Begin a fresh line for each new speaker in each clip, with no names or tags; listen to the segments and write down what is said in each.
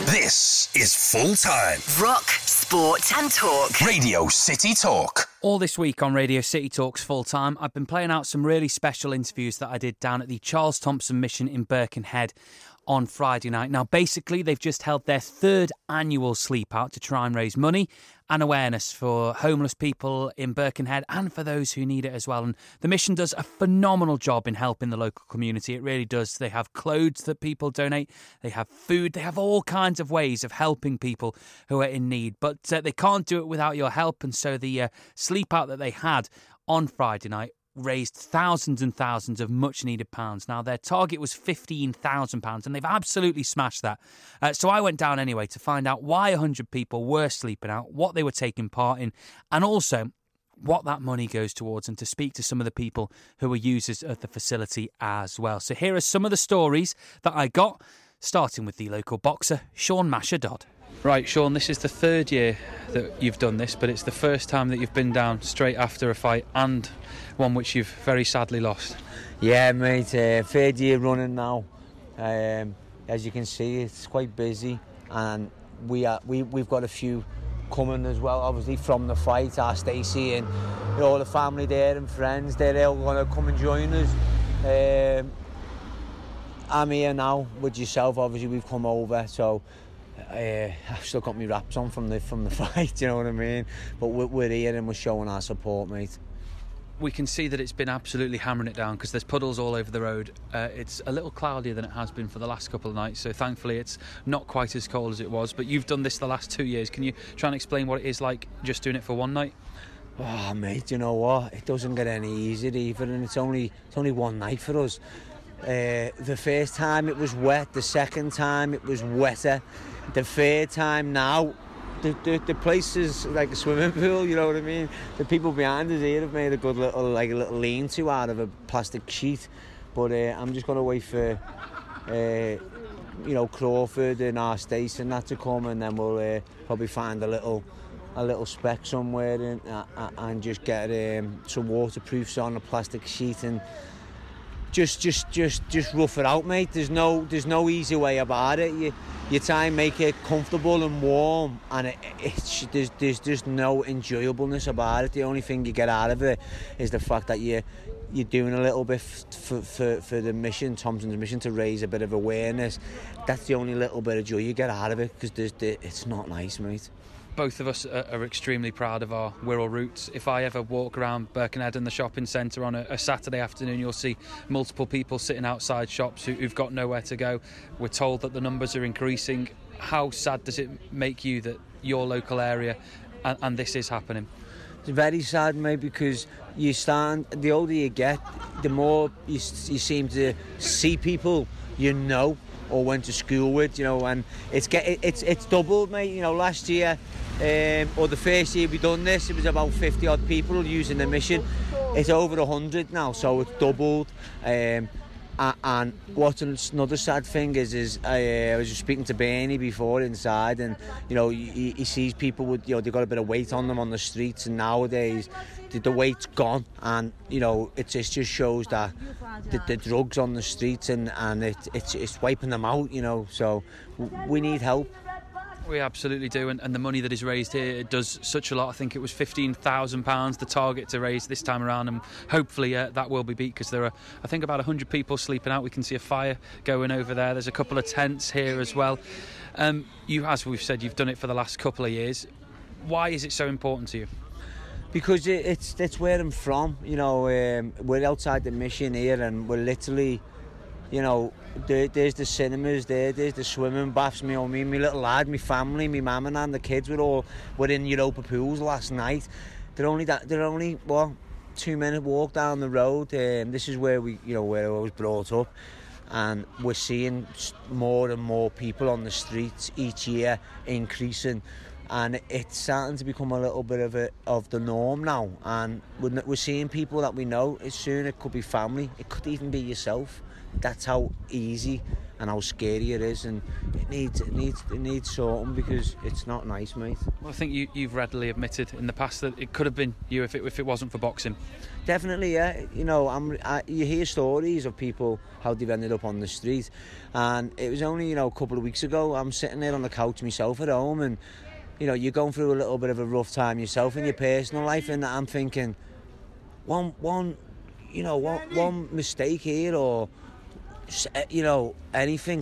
This is Full Time.
Rock, sport and talk.
Radio City Talk.
All this week on Radio City Talks Full Time, I've been playing out some really special interviews that I did down at the Charles Thompson Mission in Birkenhead on Friday night. Now, basically, they've just held their third annual sleep out to try and raise money and awareness for homeless people in Birkenhead and for those who need it as well. And the mission does a phenomenal job in helping the local community. It really does. They have clothes that people donate. They have food. They have all kinds of ways of helping people who are in need. But they can't do it without your help. And so the sleep out that they had on Friday night raised thousands and thousands of much needed pounds. Now, their target was £15,000 and they've absolutely smashed that. So I went down anyway to find out why 100 people were sleeping out, what they were taking part in, and also what that money goes towards, and to speak to some of the people who are users of the facility as well. So here are some of the stories that I got, starting with the local boxer, Sean Masher Dodd. Right, Sean, this is the third year that you've done this, but it's the first time that you've been down straight after a fight, and one which you've very sadly lost.
Yeah, mate, third year running now. As you can see, it's quite busy, and we've got a few coming as well, obviously, from the fight. Our Stacey and all the family there and friends, they're all going to come and join us. I'm here now with yourself, obviously, we've come over, so I've still got my wraps on from the fight, you know what I mean? But we're here and we're showing our support, mate.
We can see that it's been absolutely hammering it down because there's puddles all over the road. It's a little cloudier than it has been for the last couple of nights, so thankfully it's not quite as cold as it was. But you've done this the last 2 years. Can you try and explain what it is like just doing it for one night?
Oh, mate, you know what? It doesn't get any easier either, and it's only one night for us. The first time it was wet, the second time it was wetter, the third time now the place is like a swimming pool, you know what I mean? The people behind us here have made a good little lean-to out of a plastic sheet, but I'm just going to wait for Crawford and our Stacey and that to come, and then we'll probably find a little speck somewhere and just get some waterproofs on a plastic sheet and just rough it out, mate. There's no easy way about it. You try and make it comfortable and warm, and there's just no enjoyableness about it. The only thing you get out of it is the fact that you're doing a little bit for the mission, Thompson's mission, to raise a bit of awareness. That's the only little bit of joy you get out of it, because it's not nice, mate.
Both of us are extremely proud of our Wirral roots. If I ever walk around Birkenhead and the shopping centre on a Saturday afternoon, you'll see multiple people sitting outside shops who've got nowhere to go. We're told that the numbers are increasing. How sad does it make you that your local area and this is happening?
It's very sad, mate, because the older you get, the more you seem to see people you know or went to school with, and it's doubled, mate. Last year or the first year we done this, it was about 50 odd people using the mission. It's over 100 now, so it's doubled. And what's another sad thing is I was just speaking to Bernie before inside, and he sees people with they've got a bit of weight on them on the streets, and nowadays the weight's gone, and it just shows that the drugs on the streets and it's wiping them out, so we need help.
We absolutely do, and the money that is raised here, it does such a lot. I think it was £15,000 the target to raise this time around, and hopefully that will be beat, because there are, I think, about 100 people sleeping out. We can see a fire going over there. There's a couple of tents here as well. You, as we've said, you've done it for the last couple of years. Why is it so important to you?
Because it's where I'm from. We're outside the mission here, and we're literally, there's the cinemas there's the swimming baths. Me, my little lad, my family, my mum and the kids were in Europa pools last night. They're only 2-minute walk down the road. This is where where I was brought up, and we're seeing more and more people on the streets each year, increasing, and it's starting to become a little bit of the norm now. And we're seeing people that we know. Soon it could be family, it could even be yourself. That's how easy and how scary it is, and it needs sorting because it's not nice, mate.
Well, I think you've readily admitted in the past that it could have been you if it wasn't for boxing.
Definitely, yeah. You know, you hear stories of people how they've ended up on the street, and it was only a couple of weeks ago. I'm sitting there on the couch myself at home, and you're going through a little bit of a rough time yourself in your personal life, and I'm thinking, one mistake here, or anything.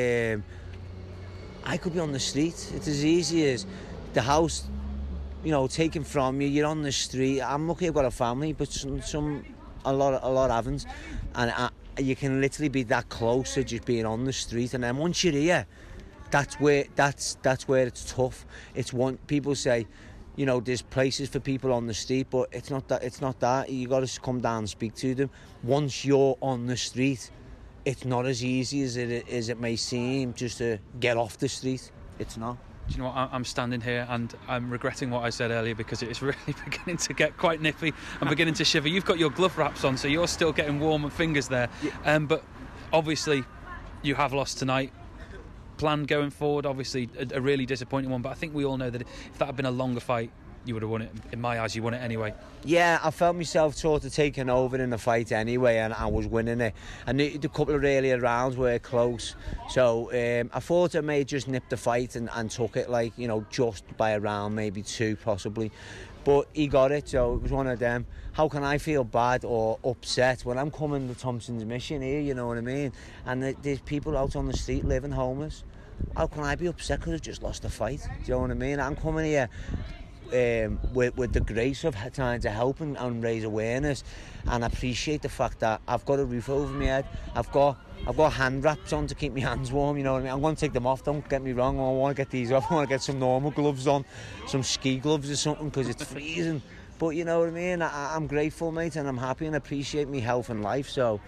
I could be on the street. It's as easy as the house, taken from you. You're on the street. I'm lucky I've got a family, but a lot haven't, and you can literally be that close to just being on the street. And then once you're here, that's where it's tough. It's people say, there's places for people on the street, but it's not that. You got to come down and speak to them. Once you're on the street, it's not as easy as it may seem just to get off the street. It's not.
Do you know what? I'm standing here and I'm regretting what I said earlier because it's really beginning to get quite nippy. I'm beginning to shiver. You've got your glove wraps on, so you're still getting warm fingers there. Yeah. But obviously, you have lost tonight. Plan going forward, obviously a really disappointing one, but I think we all know that if that had been a longer fight, you would have won it. In my eyes, you won it anyway. Yeah,
I felt myself sort of taking over in the fight anyway, and I was winning it. And the couple of earlier rounds were close, so I thought I may just nip the fight and took it just by a round, maybe two possibly. But he got it, so it was one of them. How can I feel bad or upset when I'm coming to Thompson's Mission here, you know what I mean? And there's people out on the street living homeless. How can I be upset because I've just lost a fight? Do you know what I mean? I'm coming here with the grace of trying to help and raise awareness, and appreciate the fact that I've got a roof over my head. I've got hand wraps on to keep my hands warm, you know what I mean? I'm going to take them off, don't get me wrong. I want to get these off. I want to get some normal gloves on, some ski gloves or something, because it's freezing. But you know what I mean? I'm grateful, mate, and I'm happy and appreciate my health and life. So,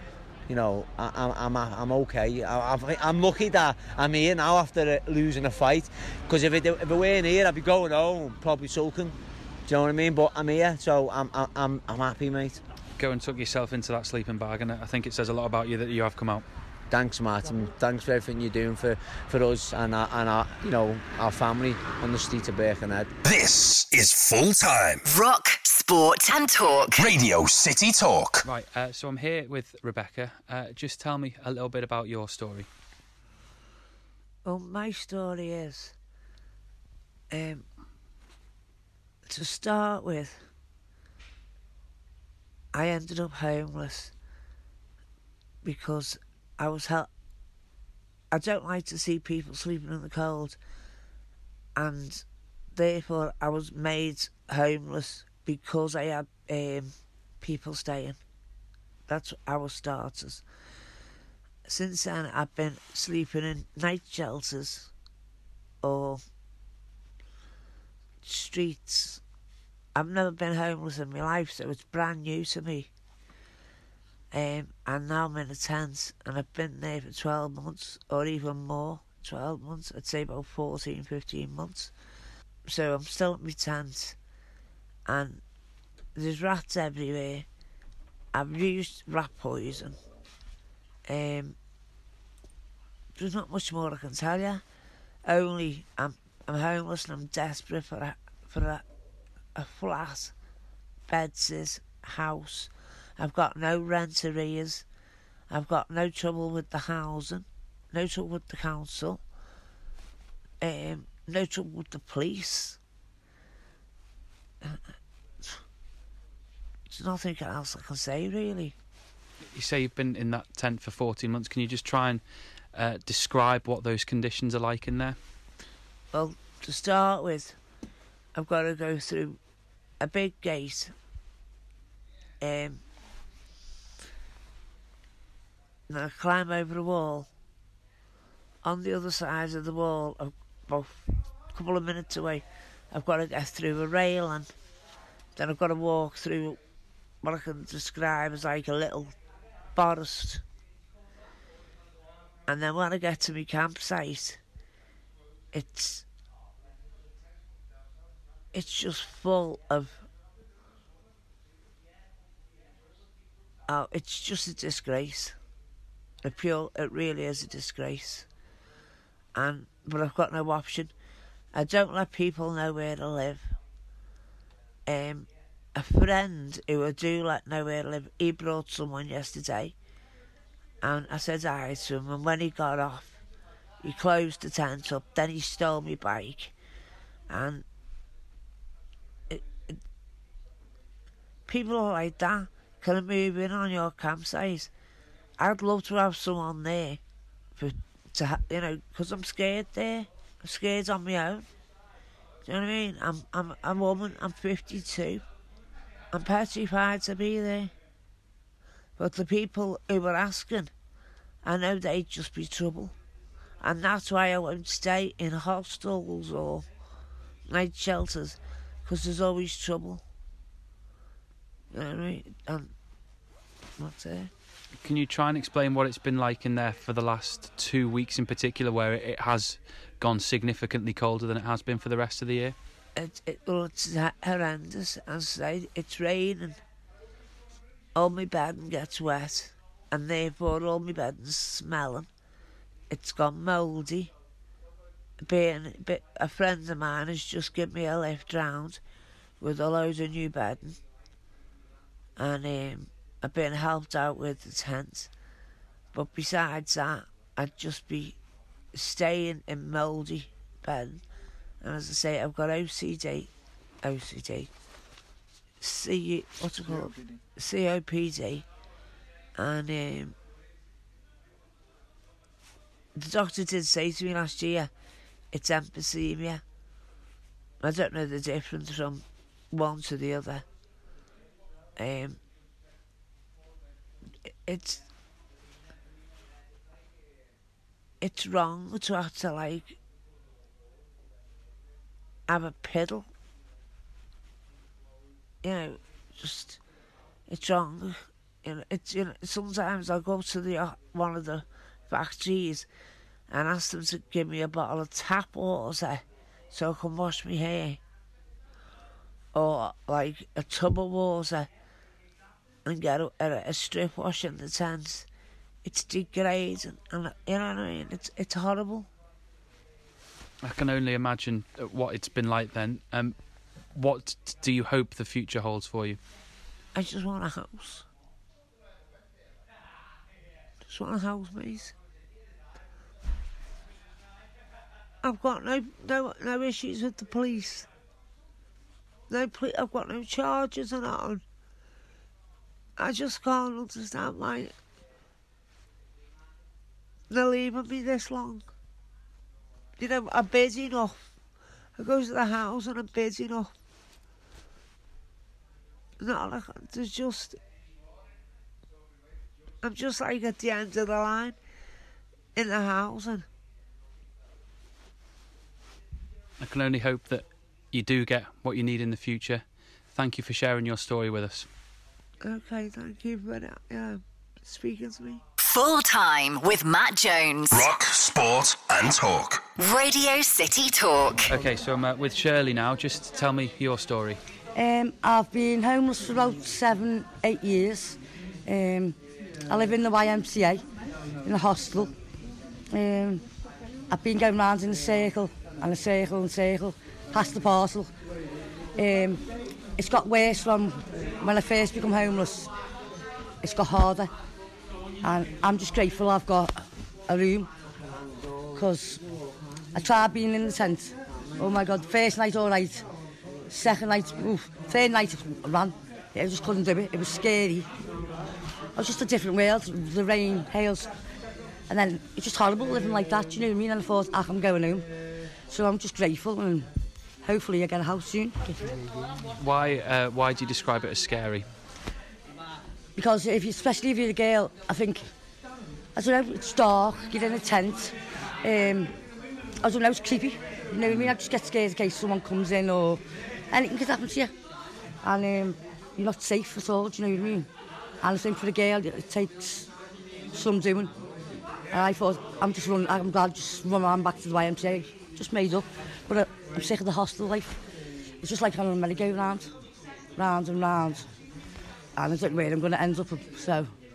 I'm okay. I'm lucky that I'm here now after losing a fight. Because if it weren't here, I'd be going home, probably sulking. Do you know what I mean? But I'm here, so I'm happy, mate.
Go and tuck yourself into that sleeping bag, and I think it says a lot about you that you have come out.
Thanks, Martin. Thanks for everything you're doing for us and our family on the street of Birkenhead.
This is Full Time.
Rock, sport and talk.
Radio City Talk.
Right, so I'm here with Rebecca. Just tell me a little bit about your story.
Well, my story is, to start with, I ended up homeless because I don't like to see people sleeping in the cold, and therefore I was made homeless because I had people staying. That's our starters. Since then, I've been sleeping in night shelters or streets. I've never been homeless in my life, so it's brand new to me. And now I'm in a tent, and I've been there for 12 months, or even more. 12 months, I'd say about 14, 15 months. So I'm still in my tent, and there's rats everywhere. I've used rat poison. There's not much more I can tell you. Only I'm homeless and I'm desperate for a flat, bedsitter, house. I've got no rent arrears. I've got no trouble with the housing, no trouble with the council, no trouble with the police. There's nothing else I can say, really.
You say you've been in that tent for 14 months. Can you just try and describe what those conditions are like in there?
Well, to start with, I've got to go through a big gate. And I climb over a wall. On the other side of the wall, about a couple of minutes away, I've got to get through a railing. Then I've got to walk through what I can describe as like a little forest. And then when I get to my campsite, it's just full of... Oh, it's just a disgrace. It really is a disgrace. But I've got no option. I don't let people know where to live. A friend who I do let know where to live, he brought someone yesterday, and I said hi to him, and when he got off, he closed the tent up, then he stole my bike, and people like that can move in on your campsite. I'd love to have someone there, because I'm scared there. I'm scared on my own. Do you know what I mean? I'm a woman, I'm 52. I'm petrified to be there. But the people who were asking, I know they'd just be trouble. And that's why I won't stay in hostels or night shelters, because there's always trouble. You know what I mean? And that's it.
Can you try and explain what it's been like in there for the last 2 weeks in particular, where it has gone significantly colder than it has been for the rest of the year?
It's horrendous. As I say, it's raining. All my bedding gets wet, and therefore all my bedding's smelling. It's gone mouldy. A friend of mine has just given me a lift round with a load of new bedding, and I've been helped out with the tent. But besides that, I'd just be staying in mouldy bedding. And as I say, I've got OCD, what's it called? COPD. And the doctor did say to me last year, it's emphysema. I don't know the difference from one to the other. It's wrong to have to, like, have a piddle. Just, it's wrong. Sometimes I'll go to one of the factories and ask them to give me a bottle of tap water so I can wash my hair, or like a tub of water, and get a strip wash in the tent. It's degrading, and you know what I mean? It's horrible.
I can only imagine what it's been like then. What do you hope the future holds for you?
I just want a house. Just want a house, mate. I've got no issues with the police. I've got no charges and all. I just can't understand why they're leaving me this long. I'm busy enough. I go to the house and I'm busy enough. I'm just like at the end of the line in the house, and
I can only hope that you do get what you need in the future. Thank you for sharing your story with us.
Okay, thank you for speaking to me.
Full Time with Matt Jones.
Rock, sport and talk.
Radio City Talk.
Okay, so I'm with Shirley now. Just tell me your story.
I've been homeless for about 7-8 years. I live in the YMCA, in a hostel. I've been going round in a circle, and a circle and circle, past the parcel. It's got worse from when I first become homeless. It's got harder. And I'm just grateful I've got a room, because I tried being in the tent. Oh my God, first night all right, second night, third night I ran. I just couldn't do it, it was scary. It was just a different world, the rain, hails. And then it's just horrible living like that, you know what I mean? And I thought, I'm going home. So I'm just grateful, and hopefully I get a house soon.
Why do you describe it as scary?
Because especially if you're a girl, I think, I don't know, it's dark, you're in a tent. I don't know, it's creepy. You know what I mean? I just get scared in case someone comes in or anything could happen to you. And you're not safe at all, do you know what I mean? And I think for a girl, it takes some doing. And I thought, I'm glad to just run around back to the YMCA, just made up. But I'm sick of the hostel life. It's just like on a merry-go-round, round and round. And I don't know where I'm going to end up, so...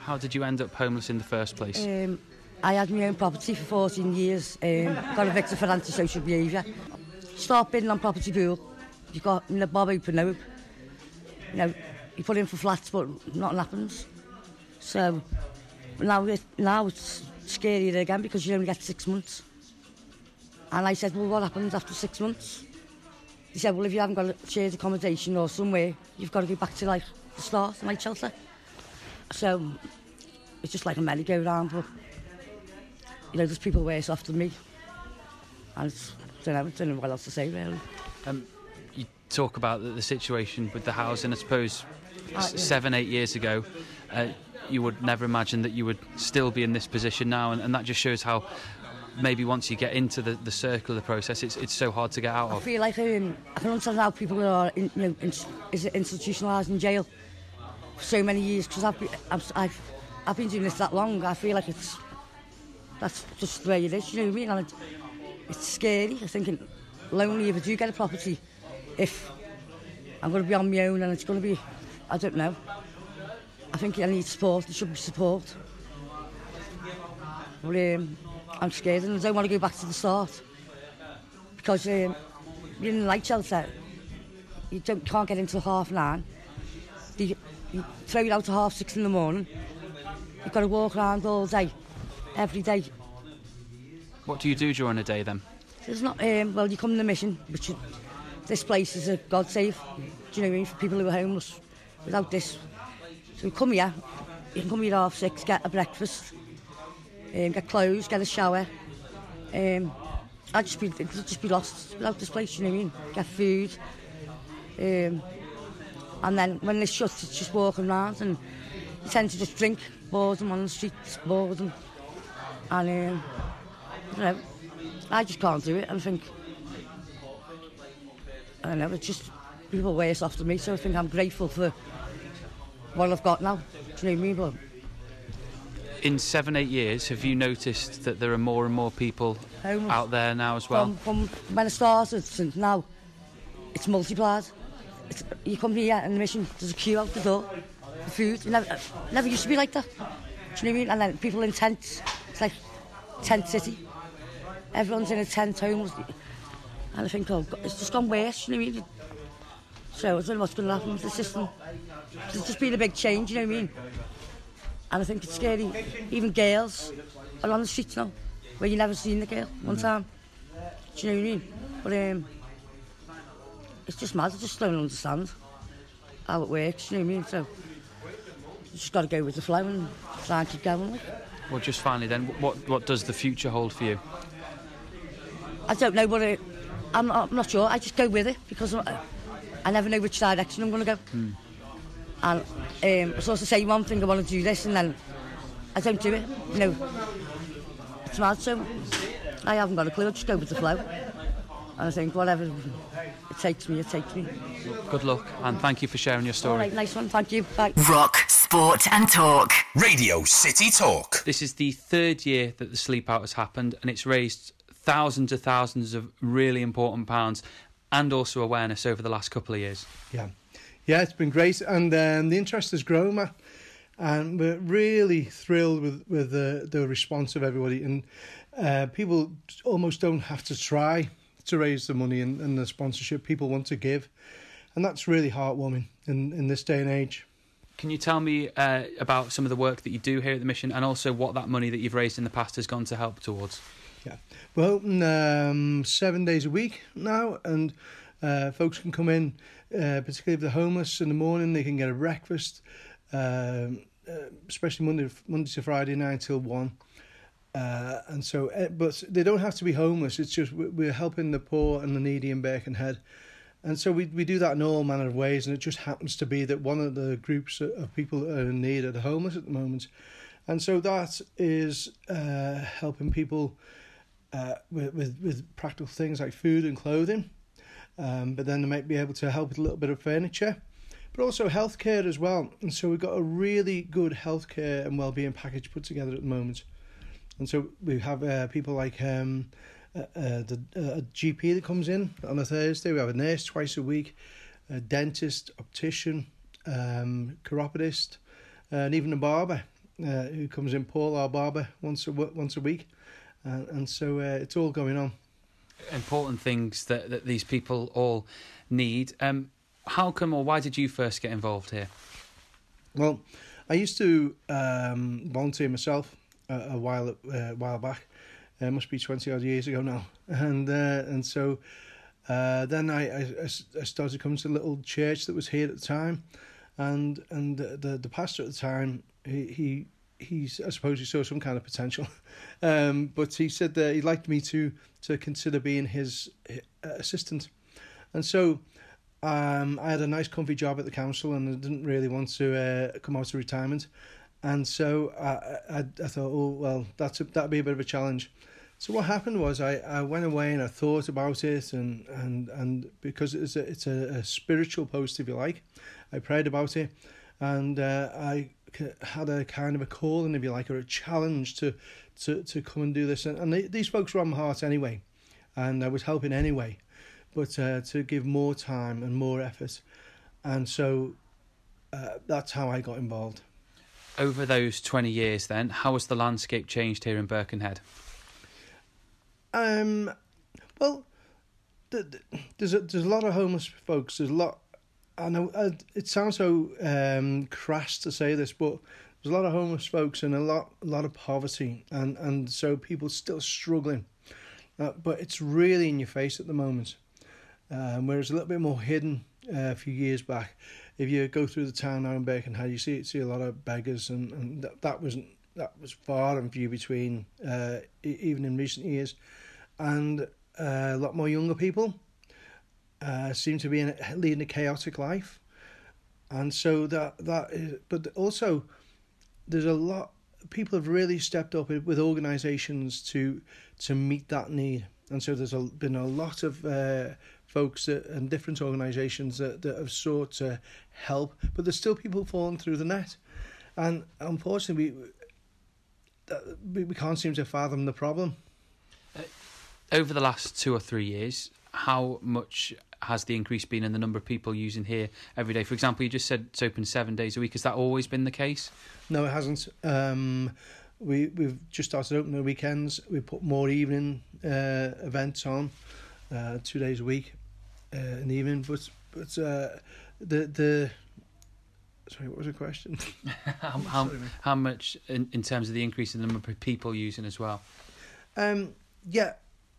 How did you end up homeless in the first place?
I had my own property for 14 years, got evicted for antisocial behaviour. Start bidding on property pool, you got Bob open hope. You know, you put in for flats but nothing happens. So now it's scarier again because you only get 6 months. And I said, well, what happens after 6 months? He said, well, if you haven't got a shared accommodation or somewhere, you've got to go back to like the start, night shelter. So it's just like a merry-go-round, but you know, there's people worse off than me. And I don't know what else to say, really.
You talk about the situation with the housing. I suppose 7-8 years ago, you would never imagine that you would still be in this position now, and that just shows how maybe once you get into the circle of the process, it's so hard to get out of.
I feel like I can understand how people are institutionalised in jail for so many years, because I've been doing this that long. I feel like that's just the way it is, you know what I mean? And it's scary. I'm thinking lonely if I do get a property, if I'm going to be on my own and it's going to be, I don't know. I think I need support. There should be support. But I'm scared and I don't want to go back to the start, because you're in a night shelter. You can't get until 9:30. You throw you out at 6:30 in the morning. You've got to walk around all day, every day.
What do you do during the day then?
There's not. Well, you come in the mission, which this place is a God save. Do you know what I mean? For people who are homeless. Without this, so we come here. You can come here at 6:30, get a breakfast, get clothes, get a shower. I'd just be lost without this place. You know what I mean? Get food. And then when it's shut, it's just walking around, and you tend to just drink, boredom on the streets, boredom. And you know, I just can't do it. I think, I don't know, it's just people worse off than me, so I think I'm grateful for what I've got now. Do you know what I mean? But
in 7-8 years, have you noticed that there are more and more people
homeless
out there now as well?
From when I started since now, it's multiplied. You come here in the mission, there's a queue out the door for food. It never used to be like that. Do you know what I mean? And then people in tents. It's like tent city. Everyone's in a tent, homeless. And I think, oh God, it's just gone worse. You know what I mean? So I don't know what's going to happen with the system. There's just been a big change. You know what I mean? And I think it's scary. Even girls are on the streets now, where you never seen the girl one time. Do you know what I mean? But it's just mad. I just don't understand how it works. You know what I mean? So you just got to go with the flow and try and keep going. Like.
Well, just finally then, what does the future hold for you?
I don't know what I'm not sure. I just go with it because I never know which direction I'm going to go. And I sort of say one thing, I want to do this, and then I don't do it. You know, it's mad. So I haven't got a clue. I just go with the flow. And I think whatever it takes me, it takes me.
Good luck, and thank you for sharing your story.
All right, nice one. Thank you. Bye.
Rock, sport and talk.
Radio City Talk.
This is the 3rd year that the Sleep Out has happened, and it's raised thousands of thousands of really important pounds and also awareness over the last couple of years.
Yeah, it's been great, and the interest has grown, Matt, and we're really thrilled with the response of everybody, and people almost don't have to try to raise the money and the sponsorship. People want to give, and that's really heartwarming in this day and age.
Can you tell me about some of the work that you do here at the mission, and also what that money that you've raised in the past has gone to help towards?
Yeah, we're open 7 days a week now, and folks can come in, particularly if they're homeless in the morning. They can get a breakfast, especially Monday to Friday, 9 till 1. And so, but they don't have to be homeless. It's just we're helping the poor and the needy in Birkenhead. And so we do that in all manner of ways, and it just happens to be that one of the groups of people that are in need are the homeless at the moment. And so that is helping people with practical things like food and clothing. But then they might be able to help with a little bit of furniture, but also healthcare as well. And so we've got a really good healthcare and wellbeing package put together at the moment. And so we have people like a GP that comes in on a Thursday. We have a nurse twice a week, a dentist, optician, chiropodist, and even a barber. who comes in, Paul, our barber, once a week, and so it's all going on.
Important things that these people all need. How come, or why did you first get involved here?
Well, I used to volunteer myself a while back. It must be 20 odd years ago now, and so then I started coming to a little church that was here at the time, and the pastor at the time, he I suppose he saw some kind of potential, but he said that he'd like me to consider being his assistant, and so I had a nice comfy job at the council, and I didn't really want to come out of retirement, and so I thought, oh well, that'd be a bit of a challenge. So what happened was I went away and I thought about it, and because it's a spiritual post, if you like, I prayed about it, and I had a kind of a calling, if you like, or a challenge to come and do this, and these folks were on my heart anyway, and I was helping anyway, but to give more time and more effort, and so that's how I got involved.
Over those 20 years then, how has the landscape changed here in Birkenhead?
Well, there's a lot of homeless folks. There's a lot. I know it sounds so crass to say this, but there's a lot of homeless folks and a lot of poverty, and so people still struggling. But it's really in your face at the moment, whereas a little bit more hidden a few years back. If you go through the town now in Birkenhead, you see a lot of beggars, and that was far and few between, even in recent years, and a lot more younger people seem to be leading a chaotic life, and so that is. But also, there's a lot. People have really stepped up with organisations to meet that need, and so there's been a lot of folks and different organisations that have sought to help, but there's still people falling through the net, and unfortunately we can't seem to fathom the problem.
Over the last 2 or 3 years, how much has the increase been in the number of people using here every day? For example, you just said it's open 7 days a week. Has that always been the case?
No, it hasn't. We've just started opening the weekends. We put more evening events on, 2 days a week in the evening. But the sorry, what was the question?
how much in terms of the increase in the number of people using as well?
Yeah.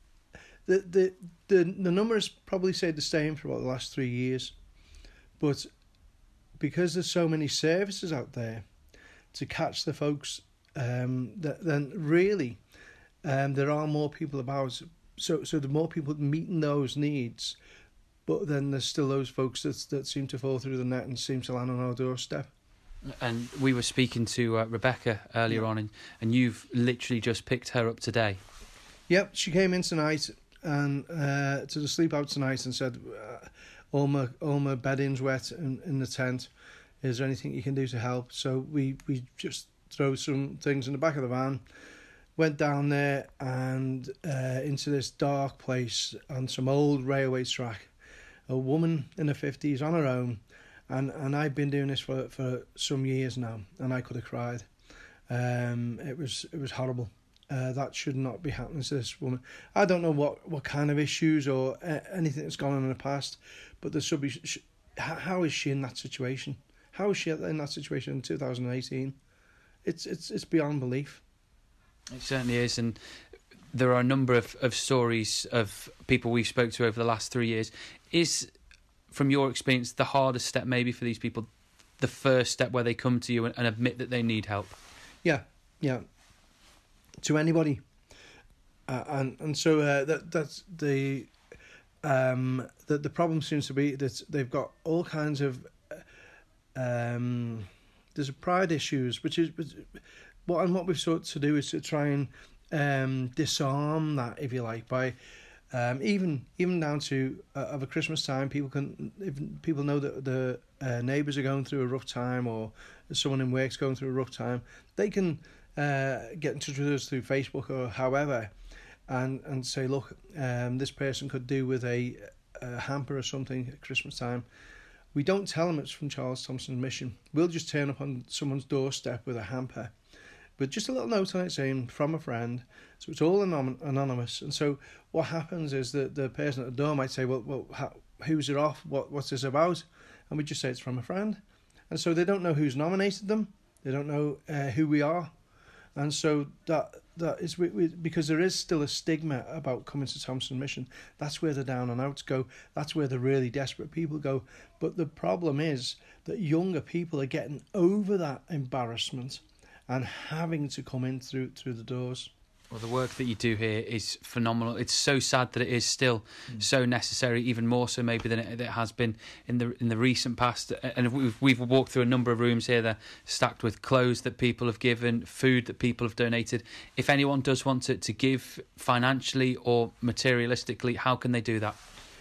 The numbers probably stayed the same for about the last 3 years, but because there's so many services out there to catch the folks, then really there are more people about. So the more people meeting those needs, but then there's still those folks that seem to fall through the net and seem to land on our doorstep.
And we were speaking to Rebecca earlier on, and you've literally just picked her up today.
Yep, she came in tonight and to the sleep out tonight and said, all my bedding's wet in the tent. Is there anything you can do to help? So we just throw some things in the back of the van, went down there and into this dark place on some old railway track. A woman in her 50s on her own, and I've been doing this for some years now, and I could have cried. It was horrible. That should not be happening to this woman. I don't know what kind of issues or anything that's gone on in the past, but there should be. How is she in that situation? How is she in that situation in 2018? It's beyond belief.
It certainly is, and there are a number of stories of people we've spoke to over the last 3 years. Is, from your experience, the hardest step maybe for these people, the first step where they come to you and admit that they need help? Yeah. To anybody, and so that's the problem seems to be that they've got all kinds of there's pride issues, which is what we've sought to do is to try and disarm that, if you like, by even down to of a Christmas time, if people know that the neighbours are going through a rough time, or someone in work's going through a rough time, they can get in touch with us through Facebook or however, and say, look, this person could do with a hamper or something at Christmas time. We don't tell them it's from Charles Thompson's Mission. We'll just turn up on someone's doorstep with a hamper,
with just a little note on it saying from a friend. So it's all anonymous. And so what happens is that the person at the door might say, well, who's it off? What's this about? And we just say it's from a friend. And so they don't know who's nominated them. They don't know who we are. And so that is because there is still a stigma about coming to Thompson Mission. That's where the down and outs go. That's where the really desperate people go. But the problem is that younger people are getting over that embarrassment and having to come in through the doors.
Well, the work that you do here is phenomenal. It's so sad that it is still so necessary, even more so maybe than it has been in the recent past. And we've walked through a number of rooms here that are stacked with clothes that people have given, food that people have donated. If anyone does want to give financially or materialistically, how can they do that?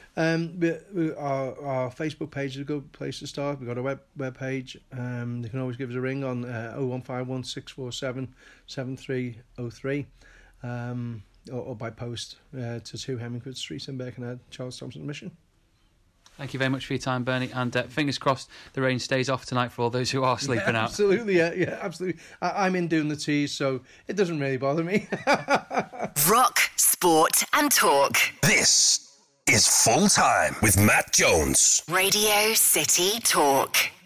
Our Facebook page is a good place to start. We've got a web page. They can always give us a ring on 0151 647 7303. Or by post to 2 Hemmingford Street in Birkenhead, Charles Thompson Mission. Thank you very much for your time, Bernie, and fingers crossed the rain stays off tonight for all those who are sleeping out. Absolutely, yeah, absolutely. I'm in doing the teas, so it doesn't really bother me.
Rock, sport and talk.
This is Full Time with Matt Jones.
Radio City Talk.